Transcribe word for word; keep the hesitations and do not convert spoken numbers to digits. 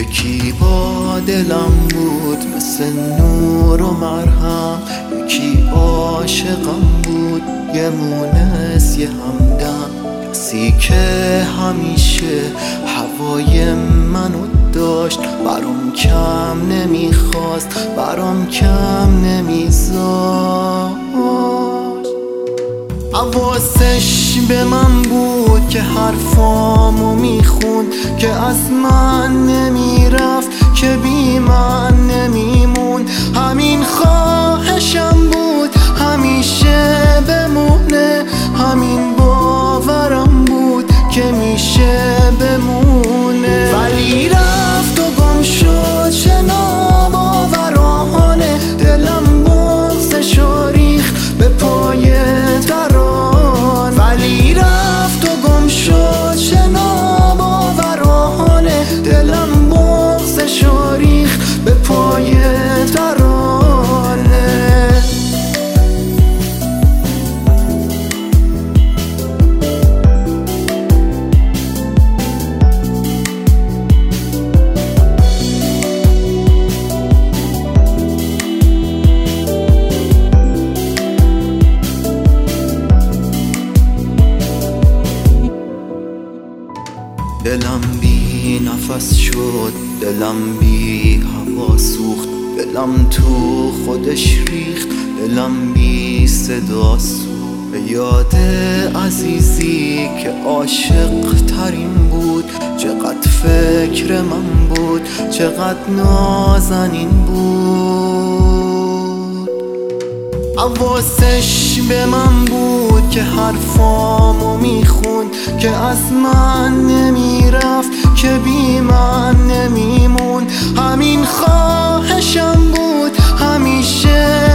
یکی با دلم بود مثل نور و مرهم، یکی عاشقم بود یه مونس یه همدم، کسی که همیشه هوای منو داشت، برام کم نمیخواست برام کم نمیذاشت. حواسش به من بود که حرفامو میخوند، که از من نمیرفت که بی من نمیموند. همین خواهشم بود همیشه بمونه، همین باورم بود که میشه بمونه. ولی رفت و گم شد چه ناباورانه، دلم بغضشو ریخت به پای دران. ولی رفت و گم شد چه ناباورانه، دلم بغضشو ریخت به پای درانه. دلم بی نفس شد، دلم بی هوا سوخت، دلم تو خودش ریخت، دلم بی صدا سوخت. به یاد عزیزی که عاشق ترین بود، چقدر فکر من بود، چقدر نازنین بود. حواسش به من بود که حرفامو میخوند، که از من نمیرفت که بی من نمیموند. همین خواهشم بود همیشه